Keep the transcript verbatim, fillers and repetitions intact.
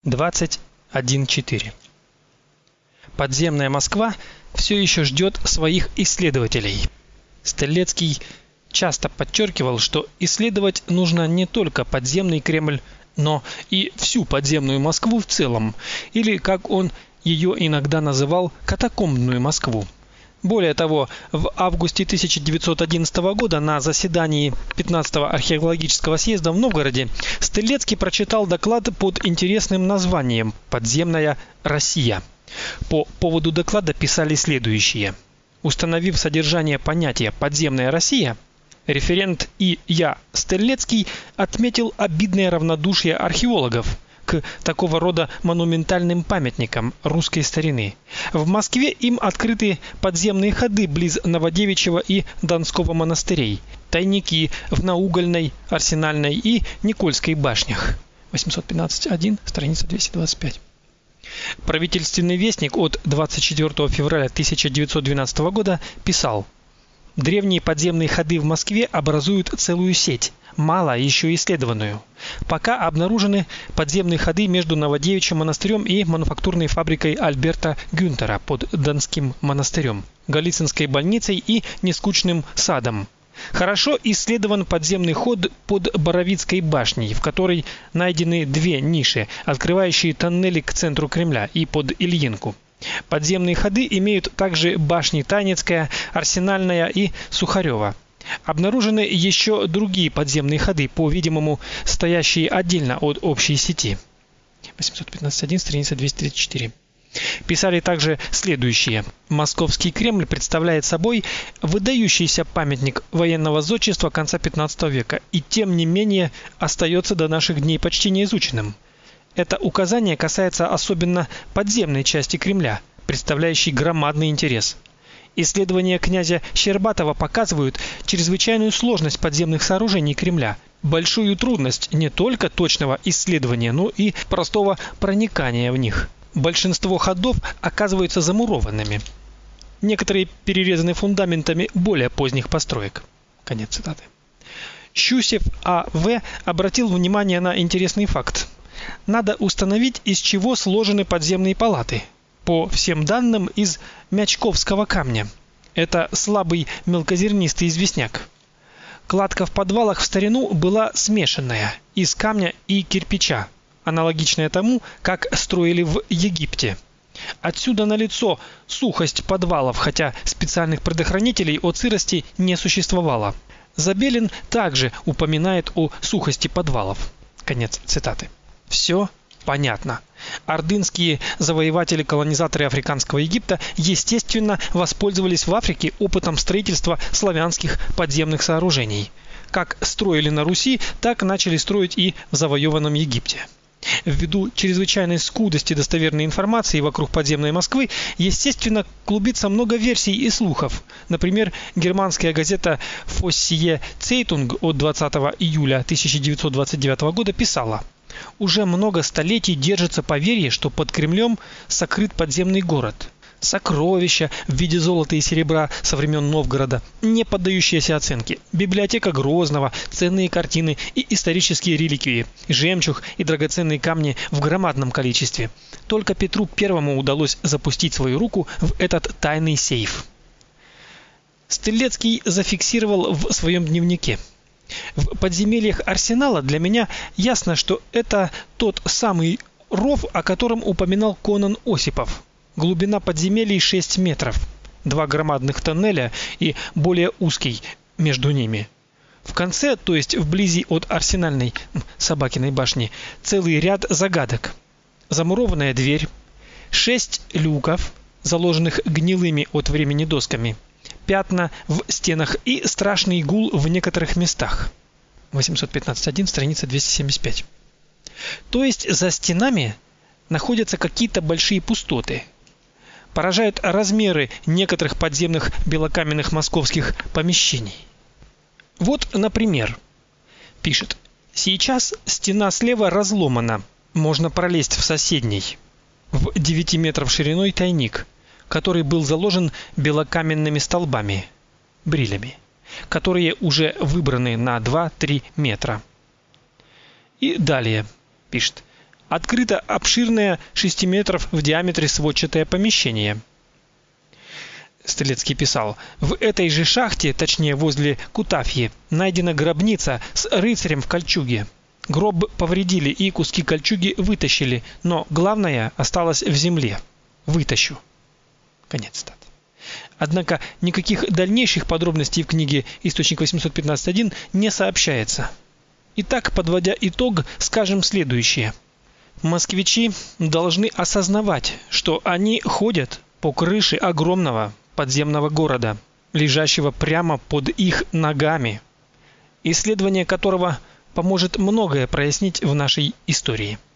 двадцать один четыре. Подземная Москва все еще ждет своих исследователей. Стрелецкий часто подчеркивал, что исследовать нужно не только подземный Кремль, но и всю подземную Москву в целом, или, как он ее иногда называл, катакомбную Москву. Более того, в августе тысяча девятьсот одиннадцатого года на заседании пятнадцатого археологического съезда в Новгороде Стрелецкий прочитал доклад под интересным названием «Подземная Россия». По поводу доклада писали следующее: установив содержание понятия «подземная Россия», референт И. Я. Стрелецкий отметил обидное равнодушие археологов к такого рода монументальным памятникам русской старины. В Москве им открыты подземные ходы близ Новодевичьего и Донского монастырей, тайники в Наугольной, Арсенальной и Никольской башнях. восемьсот пятнадцать один, страница двести двадцать пять. Правительственный вестник от двадцать четвёртого февраля тысяча девятьсот двенадцатого года писал: древние подземные ходы в Москве образуют целую сеть, мало еще исследованную. Пока обнаружены подземные ходы между Новодевичьим монастырем и мануфактурной фабрикой Альберта Гюнтера под Донским монастырем, Голицынской больницей и Нескучным садом. Хорошо исследован подземный ход под Боровицкой башней, в которой найдены две ниши, открывающие тоннели к центру Кремля, и под Ильинку. Подземные ходы имеют также башни Танецкая, Арсенальная и Сухарева. Обнаружены еще другие подземные ходы, по-видимому, стоящие отдельно от общей сети. восемьсот пятнадцать один, страница двести тридцать четыре. Писали также следующее: Московский Кремль представляет собой выдающийся памятник военного зодчества конца пятнадцатого века и тем не менее остается до наших дней почти неизученным. Это указание касается особенно подземной части Кремля, представляющей громадный интерес. Исследования князя Щербатова показывают чрезвычайную сложность подземных сооружений Кремля, большую трудность не только точного исследования, но и простого проникания в них. Большинство ходов оказываются замурованными. Некоторые перерезаны фундаментами более поздних построек. Конец цитаты. Щусев А В обратил внимание на интересный факт. Надо установить, из чего сложены подземные палаты. По всем данным, из мячковского камня. Это слабый мелкозернистый известняк. Кладка в подвалах в старину была смешанная из камня и кирпича, аналогичная тому, как строили в Египте. Отсюда налицо сухость подвалов, хотя специальных предохранителей от сырости не существовало. Забелин также упоминает о сухости подвалов. Конец цитаты. Все понятно. Ордынские завоеватели-колонизаторы африканского Египта, естественно, воспользовались в Африке опытом строительства славянских подземных сооружений. Как строили на Руси, так начали строить и в завоеванном Египте. Ввиду чрезвычайной скудости достоверной информации вокруг подземной Москвы, естественно, клубится много версий и слухов. Например, германская газета Vossische Zeitung от двадцатого июля тысяча девятьсот двадцать девятого года писала: уже много столетий держится поверье, что под Кремлем сокрыт подземный город. Сокровища в виде золота и серебра со времен Новгорода, не поддающиеся оценке, библиотека Грозного, ценные картины и исторические реликвии, жемчуг и драгоценные камни в громадном количестве. Только Петру Первому удалось запустить свою руку в этот тайный сейф. Стрелецкий зафиксировал в своем дневнике: в подземельях Арсенала для меня ясно, что это тот самый ров, о котором упоминал Конан Осипов. Глубина подземелий шесть метров, два громадных тоннеля и более узкий между ними. В конце, то есть вблизи от Арсенальной Собакиной башни, целый ряд загадок. Замурованная дверь, шесть люков, заложенных гнилыми от времени досками, пятна в стенах и страшный гул в некоторых местах. восемьсот пятнадцать один, страница двести семьдесят пять. То есть за стенами находятся какие-то большие пустоты. Поражают размеры некоторых подземных белокаменных московских помещений. Вот, например, пишет: сейчас стена слева разломана, можно пролезть в соседний, в девять метров шириной тайник, который был заложен белокаменными столбами, брилями, которые уже выбраны на два-три метра. И далее пишет: открыто обширное шесть метров в диаметре сводчатое помещение. Стрелецкий писал: в этой же шахте, точнее возле Кутафьи, найдена гробница с рыцарем в кольчуге. Гроб повредили и куски кольчуги вытащили, но главное осталось в земле. Вытащу. Конец цитаты. Однако никаких дальнейших подробностей в книге Источник восемьсот пятнадцать точка один не сообщается. Итак, подводя итог, скажем следующее: москвичи должны осознавать, что они ходят по крыше огромного подземного города, лежащего прямо под их ногами, исследование которого поможет многое прояснить в нашей истории.